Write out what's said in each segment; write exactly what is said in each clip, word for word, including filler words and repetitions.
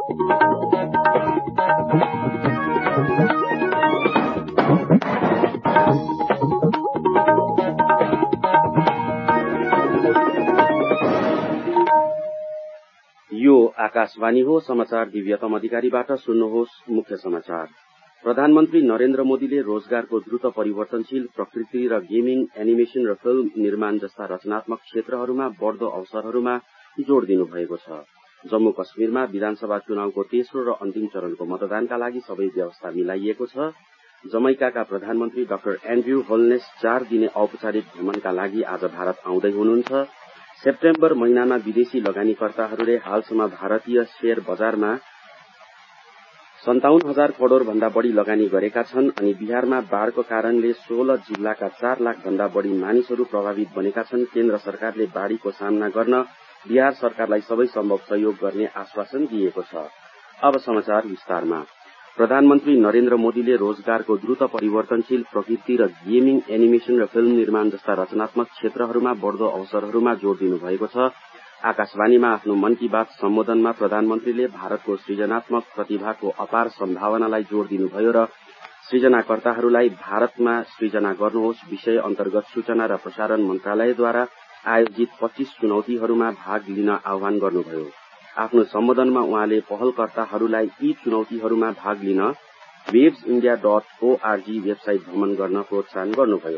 यो आकाशवाणी हो। समाचार दिव्यतम अधिकारीबाट सुन्नुहोस्। मुख्य समाचार। प्रधानमन्त्री नरेन्द्र मोदीले रोजगारको द्रुत परिवर्तनशील प्रकृति र गेमिङ, एनिमेशन र फिल्म निर्माण जस्ता रचनात्मक क्षेत्रहरूमा बढ़दो अवसरहरूमा जोड़ दिनुभएको छ। जम्मू कश्मीरमा विधानसभा चुनावको तेस्रो र अन्तिम चरणको मतदानका लागि सबै व्यवस्था मिलाइएको छ। जमैकाका प्रधानमन्त्री डाक्टर एन्ड्रयू होलनेस चार दिने औपचारिक भ्रमणका लागि आज भारत आउँदै हुनुहुन्छ। सेप्टेम्बर महिनामा विदेशी लगानीकर्ताहरूले हालसम्म भारतीय शेयर बजारमा सन्ताउन्न हजार करोड़ भन्दा बढ़ी लगानी गरेका छन् अनि बिहारमा बाढ़को कारणले सोह्र जिल्लाका चार लाख भन्दा बढ़ी मानिसहरू प्रभावित बनेका छन्। केन्द्र सरकारले बाढ़ीको सामना गर्न बिहार सरकारलाई सबै सम्भव सहयोग गर्ने आश्वासन दिएको छ। अब समाचार विस्तारमा। प्रधानमन्त्री नरेन्द्र मोदीले रोजगारको द्रुत परिवर्तनशील प्रकृति र गेमिङ, एनिमेशन र फिल्म निर्माण जस्ता रचनात्मक क्षेत्रहरूमा बढ़दो अवसरहरूमा जोड़ दिनुभएको छ। आकाशवाणीमा आफ्नो मन की बात सम्बोधनमा प्रधानमन्त्रीले भारतको सृजनात्मक प्रतिभाको अपार सम्भावनालाई जोड़ दिनुभयो र सृजनाकर्ताहरूलाई भारतमा सृजना गर्नुहोस् विषय अन्तर्गत सूचना र प्रसारण मन्त्रालयद्वारा आयोजित पच्चीस चुनौतीहरूमा भाग लिन आह्वान गर्नुभयो। आफ्नो सम्बोधनमा उहाँले पहलकर्ताहरूलाई यी चुनौतीहरूमा भाग लिन webs India dot ORG website भ्रमण गर्न प्रोत्साहन गर्नुभयो।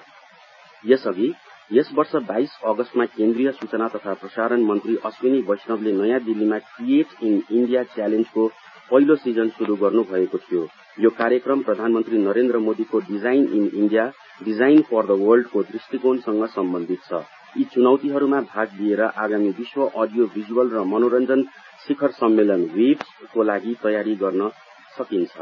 यसअघि यस वर्ष बाइस अगस्तमा केन्द्रीय सूचना तथा प्रसारण मन्त्री अश्विनी वैष्णवले नयाँ दिल्लीमा क्रिएट इन इण्डिया च्यालेन्जको पहिलो सिजन शुरू गर्नुभएको थियो। यो कार्यक्रम प्रधानमन्त्री नरेन्द्र मोदीको design in India, design for the वर्ल्डको दृष्टिकोणसँग सम्बन्धित छ। यी चुनौतीहरूमा भाग लिएर आगामी विश्व अडियो भिजुअल र मनोरञ्जन शिखर सम्मेलन वेब्सको लागि तयारी गर्न सकिन्छ।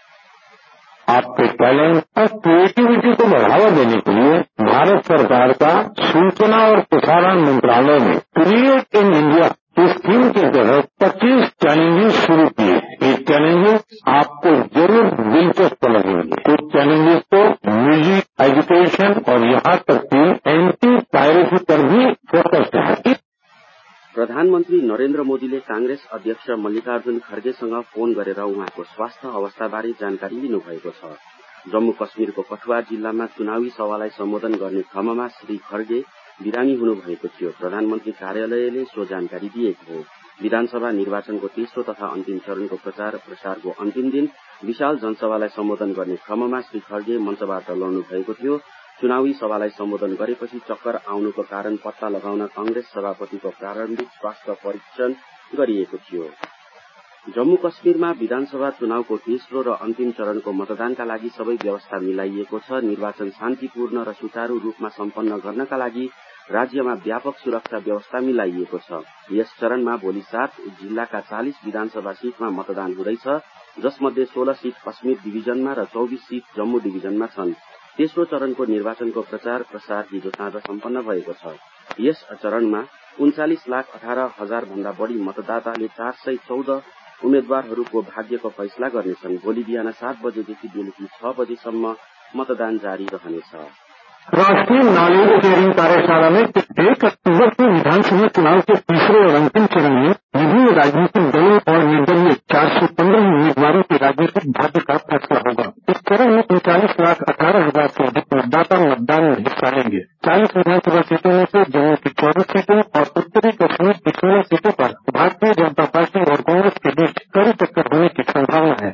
आपके टैलेंट और क्रिएटिविटी को बढ़ावा देने के लिए भारत सरकार का सूचना और प्रसारण मंत्रालय ने क्रिएट इन इंडिया इस थीम के तहत पच्चीस चैलेंजेस शुरू किए। ये चैलेंजेस आपको जरूर दिलचस्प लगेंगे। कुछ चैलेंजेस तो म्यूजिक, एजुकेशन और यहाँ तक कि एंटी पायरेसी पर भी फोकस्ड है। प्रधानमन्त्री नरेन्द्र मोदीले कांग्रेस अध्यक्ष मल्लिकार्जुन खर्गेसँग फोन गरेर उहाँको स्वास्थ्य अवस्थाबारे जानकारी लिनुभएको छ। जम्मू कश्मीरको कठुआ जिल्लामा चुनावी सभालाई सम्बोधन गर्ने क्रममा श्री खर्गे बिरामी हुनुभएको थियो। प्रधानमन्त्री कार्यालयले सो जानकारी दिएको हो। विधानसभा निर्वाचनको तेस्रो तथा अन्तिम चरणको प्रचार प्रसारको अन्तिम दिन विशाल जनसभालाई सम्बोधन गर्ने क्रममा श्री खर्गे मञ्चबाट लड्नु भएको थियो। चुनावी सभालाई सम्बोधन गरेपछि चक्कर आउनुको कारण पत्ता लगाउन कांग्रेस सभापतिको प्रारम्भिक स्वास्थ्य परीक्षण गरिएको थियो। जम्मू कश्मीरमा विधानसभा चुनावको तेस्रो र अन्तिम चरणको मतदानका लागि सबै व्यवस्था मिलाइएको छ। निर्वाचन शान्तिपूर्ण र सुचारू रूपमा सम्पन्न गर्नका लागि राज्यमा व्यापक सुरक्षा व्यवस्था मिलाइएको छ। यस चरणमा भोलि सात जिल्लाका चालीस विधानसभा सीटमा मतदान हुँदैछ, जसमध्ये सोह्र सीट कश्मीर डिभिजनमा र चौबिस सीट जम्मू डिभिजनमा छन्। तेस्रो चरणको निर्वाचनको प्रचार प्रसार हिजो साँझ सम्पन्न भएको छ। यस चरणमा उन्चालिस लाख अठारह हजार भन्दा बढ़ी मतदाताले चार सय चौध उम्मेद्वारहरूको भाग्यको फैसला गर्नेछन्। भोलि बिहान सात बजेदेखि बेलुकी छ बजेसम्म मतदान जारी रहनेछ। राष्ट्रीय नागरिक शेयरिंग कार्यशाला में एक अक्टूबर को विधानसभा चुनाव के तीसरे और अंतिम चरण में विभिन्न राजनीतिक दलों और निर्दलीय चार सौ पंद्रह उम्मीदवारों के राजनीतिक भाग्य का फैसला होगा। इस चरण में उनचालीस लाख अठारह हजार से अधिक मतदाता मतदान में हिस्सा लेंगे। चालीस विधानसभा सीटों में से जम्मू की चौबीस सीटों और उत्तरी कश्मीर की सोलह सीटों पर भारतीय जनता पार्टी और कांग्रेस के बीच कड़ी टक्कर होने की संभावना है।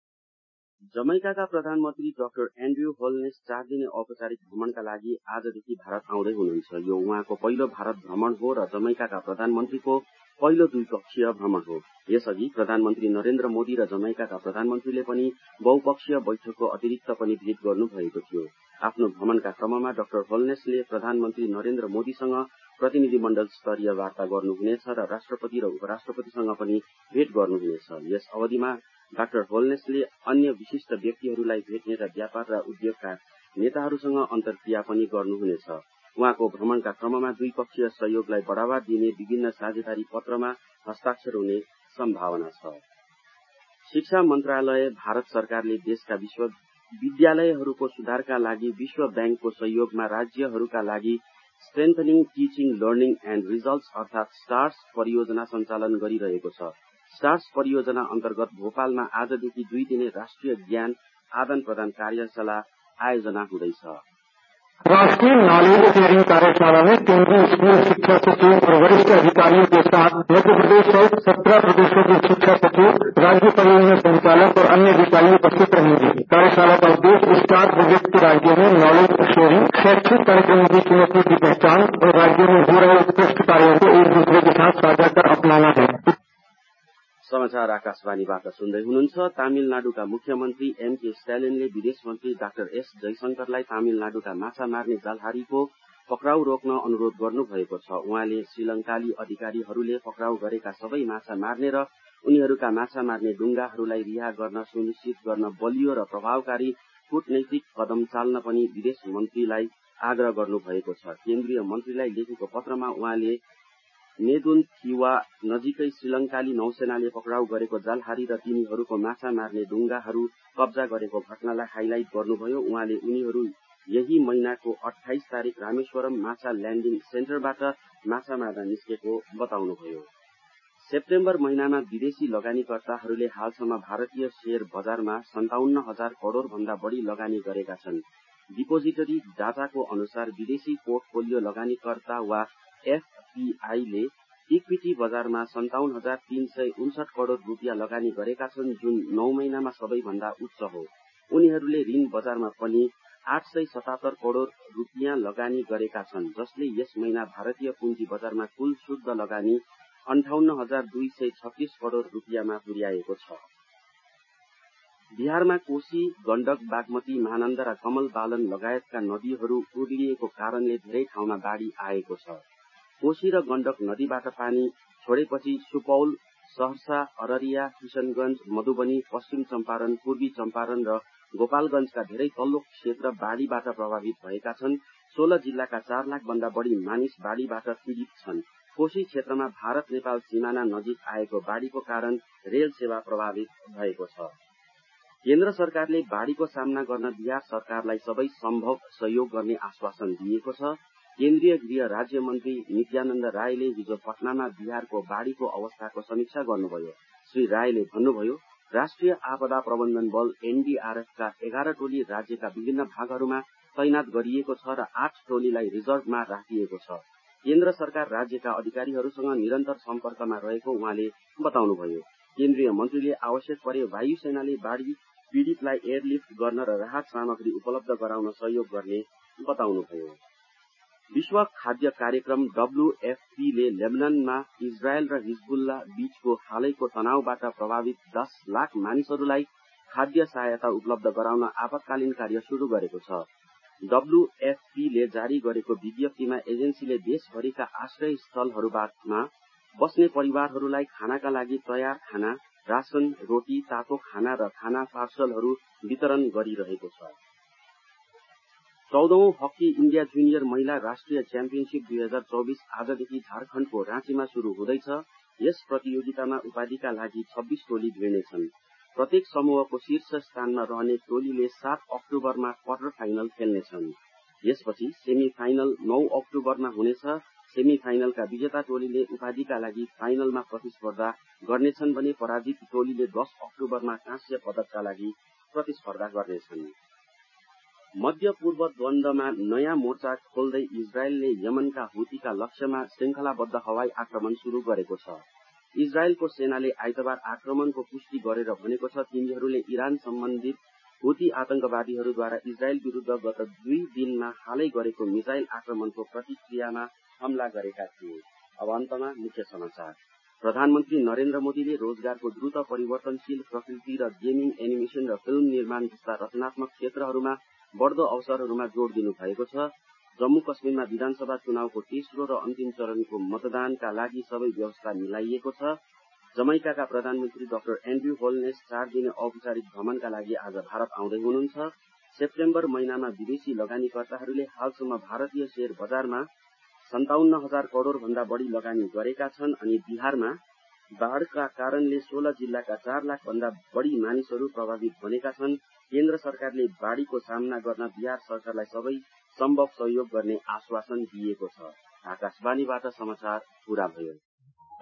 जमैकाका प्रधानमन्त्री डाक्टर एन्ड्रयू होलनेस चार दिने औपचारिक भ्रमणका लागि आजदेखि भारत आउँदै हुनुहुन्छ। यो उहाँको पहिलो भारत भ्रमण हो र जमैकाका प्रधानमन्त्रीको पहिलो द्विपक्षीय भ्रमण हो। यसअघि प्रधानमन्त्री नरेन्द्र मोदी र जमैकाका प्रधानमन्त्रीले पनि बहुपक्षीय बैठकको अतिरिक्त पनि भेट गर्नुभएको थियो। आफ्नो भ्रमणका क्रममा डाक्टर होलनेसले प्रधानमन्त्री नरेन्द्र मोदीसँग प्रतिनिधिमण्डल स्तरीय वार्ता गर्नुहुनेछ र राष्ट्रपति र उपराष्ट्रपतिसँग पनि भेट गर्नुहुनेछ। यस अवधिमा डाक्टर होलनेसले अन्य विशिष्ट व्यक्तिहरूलाई भेट्ने र व्यापार र उद्योगका नेताहरूसँग अन्तर्क्रिया पनि गर्नुहुनेछ। उहाँको भ्रमणका क्रममा द्विपक्षीय सहयोगलाई बढ़ावा दिने विभिन्न साझेदारी पत्रमा हस्ताक्षर हुने सम्भावना छ। शिक्षा मन्त्रालय भारत सरकारले देशका विश्वविद्यालयहरूको सुधारका लागि विश्व ब्याङ्कको सहयोगमा राज्यहरूका लागि strengthening teaching learning and results अर्थात स्टार्स परियोजना सञ्चालन गरिरहेको छ। स्टार्स परियोजना अन्तर्गत भोपालमा आजदेखि दुई दिने राष्ट्रिय ज्ञान आदान प्रदान कार्यशाला आयोजना हुँदैछ। राष्ट्रीय नॉलेज शेयरिंग कार्यशाला में केंद्रीय स्कूल शिक्षा सचिव और वरिष्ठ अधिकारियों के साथ मध्य प्रदेश सहित सत्रह प्रदेशों के शिक्षा सचिव, राज्य परियोजना संचालक और अन्य अधिकारी उपस्थित रहेंगे। कार्यशाला का उद्देश्य स्टार प्रोजेक्ट के राज्यों में नॉलेज शेयरिंग, शैक्षिक कार्यक्रमों की चुनौतियों की पहचान और राज्यों में हो रहे उत्कृष्ट कार्यों को एक दूसरे के साथ साझा कर अपनाना है। समाचार आकाशवाणीबाट सुन्दै हुनुहुन्छ। तामिलनाडुका मुख्यमन्त्री एम के स्टालिनले विदेश मन्त्री डाक्टर एस जयशंकरलाई तामिलनाडुका माछा मार्ने जालहारीको पक्राउ रोक्न अनुरोध गर्नुभएको छ। उहाँले श्रीलंकाली अधिकारीहरूले पक्राउ गरेका सबै माछा मार्ने र उनीहरूका माछा मार्ने डुंगाहरूलाई रिहा गर्न सुनिश्चित गर्न बलियो र प्रभावकारी कूटनैतिक कदम चाल्न पनि विदेश मन्त्रीलाई आग्रह गर्नुभएको छ। केन्द्रीय मन्त्रीलाई लेखेको पत्रमा उहाँले नेदुन थिवा नजिकै श्रीलंकाली नौसेनाले पक्राउ गरेको जालहारी र तिनीहरूको माछा मार्ने डुंगाहरू कब्जा गरेको घटनालाई हाइलाइट गर्नुभयो। उहाँले उनीहरू यही महिनाको अठाइस तारिक रामेश्वरम माछा ल्याण्डिङ सेन्टरबाट माछा मार्न निस्केको बताउनुभयो। सेप्टेम्बर महिनामा विदेशी लगानीकर्ताहरूले हालसम्म भारतीय शेयर बजारमा सन्ताउन्न हजार करोड़ भन्दा बढ़ी लगानी गरेका छन्। डिपोजिटरी डाटाको अनुसार विदेशी पोर्टफोलियो लगानीकर्ता वा एफपीआईले इक्विटी बजारमा सन्ताउन्न हजार तीन सय उनसठ करोड़ रूपियाँ लगानी गरेका छन्, जुन नौ महिनामा सबैभन्दा उच्च हो। उनीहरूले ऋण बजारमा पनि आठ सय सतहत्तर करोड़ रूपियाँ लगानी गरेका छन्, जसले यस महिना भारतीय पुँजी बजारमा कुल शुद्ध लगानी अन्ठाउन्न हजार दुई सय छत्तीस करोड़ रूपियाँमा पुर्याएको छ। बिहारमा कोशी, गण्डक, बागमती, महानन्दा र कमल बालन लगायतका नदीहरू उर्लिएको कारणले धेरै ठाउँमा बाढ़ी आएको छ। कोशी र गण्डक नदीबाट पानी छोडेपछि सुपौल, सहरसा, अररिया, किशनगंज, मधुबनी, पश्चिम चम्पारण, पूर्वी चम्पारण र गोपालगंजका धेरै तल्लो क्षेत्र बाढ़ीबाट प्रभावित भएका छन्। सोह्र जिल्लाका चार लाख भन्दा बढ़ी मानिस बाढ़ीबाट पीड़ित छन्। कोशी क्षेत्रमा भारत नेपाल सीमाना नजिक आएको बाढ़ीको कारण रेल सेवा प्रभावित भएको छ। केन्द्र सरकारले बाढ़ीको सामना गर्न बिहार सरकारलाई सबै सम्भव सहयोग गर्ने आश्वासन दिएको छ। केन्द्रीय गृह राज्य मन्त्री नित्यानन्द रायले हिजो पटनामा बिहारको बाढ़ीको अवस्थाको समीक्षा गर्नुभयो। श्री रायले भन्नुभयो, राष्ट्रिय आपदा प्रबन्धन बल एनडीआरएफका एघार टोली राज्यका विभिन्न भागहरूमा तैनात गरिएको छ र आठ टोलीलाई रिजर्भमा राखिएको छ। केन्द्र सरकार राज्यका अधिकारीहरूसँग निरन्तर सम्पर्कमा रहेको उहाँले बताउनुभयो। केन्द्रीय मन्त्रीले आवश्यक परे वायुसेनाले बाढ़ी पीड़ितलाई एयरलिफ्ट गर्न र राहत सामग्री उपलब्ध गराउन सहयोग गर्ने बताउनुभयो। विश्व खाद्य कार्यक्रम डब्ल्यूएफपी ले लेबनानमा इजरायल र हिजबुल्ला बीचको हालैको तनावबाट प्रभावित दस लाख मानिसहरूलाई खाद्य सहायता उपलब्ध गराउन आपतकालीन कार्य शुरू गरेको छ। डब्ल्यूएफपी ले जारी गरेको विज्ञप्तिमा एजेन्सीले देशभरिका आश्रय स्थलहरूमा बस्ने परिवारहरूलाई खानाका लागि तयार खाना, राशन, रोटी, तातो खाना र खाना पार्सलहरू वितरण गरिरहेको छ। चौधौं हकी इण्डिया जुनियर महिला राष्ट्रिय च्याम्पियनशीप दुई हजार चौबिस आजदेखि झारखण्डको राँचीमा शुरू हुँदैछ। यस प्रतियोगितामा उपाधिका लागि छब्बीस टोली भिड्नेछन्। प्रत्येक समूहको शीर्ष स्थानमा रहने टोलीले सात अक्टोबरमा क्वार्टर फाइनल खेल्नेछन्। यसपछि सेमी फाइनल नौ अक्टोबरमा हुनेछ। सेमी फाइनलका विजेता टोलीले उपाधिका लागि फाइनलमा प्रतिस्पर्धा गर्नेछन् भने पराजित टोलीले दस अक्टोबरमा काँस्य पदकका लागि प्रतिस्पर्धा गर्नेछन्। मध्य पूर्व द्वन्द्वमा नयाँ मोर्चा खोल्दै इजरायलले यमनका हुतीका लक्ष्यमा श्रृंखलाबद्ध हवाई आक्रमण शुरू गरेको छ। इजरायलको सेनाले आइतबार आक्रमणको पुष्टि गरेर भनेको छ तिनीहरूले इरान सम्बन्धित हुती आतंकवादीहरूद्वारा इजरायल विरूद्ध गत दुई दिनमा हालै गरेको मिसाइल आक्रमणको प्रतिक्रियामा हमला गरेका थिए। अब अन्तमा मुख्य समाचार। प्रधानमन्त्री नरेन्द्र मोदीले रोजगारको द्रुत परिवर्तनशील प्रकृति र गेमिङ, एनिमेसन र फिल्म निर्माण जस्ता रचनात्मक क्षेत्रहरूमा बढ़दो अवसरहरूमा जोड़ दिनु भएको छ। जम्मू कश्मीरमा विधानसभा चुनावको तेस्रो र अन्तिम चरणको मतदानका लागि सबै व्यवस्था मिलाइएको छ। जमैकाका प्रधानमन्त्री डाक्टर एन्ड्रयू होलनेस चार दिने औपचारिक भ्रमणका लागि आज भारत आउँदै हुनुहुन्छ। सेप्टेम्बर महिनामा विदेशी लगानीकर्ताहरूले हालसम्म भारतीय शेयर बजारमा सन्ताउन्न हजार करोड़ भन्दा बढ़ी लगानी गरेका छन् अनि बिहारमा बाढ़का कारणले सोह्र जिल्लाका चार लाख भन्दा बढ़ी मानिसहरू प्रभावित बनेका छन्। केन्द्र सरकारले बाढ़ीको सामना गर्न बिहार सरकारलाई सबै सम्भव सहयोग गर्ने आश्वासन दिएको छ। आकाशवाणीबाट समाचार पूरा भयो।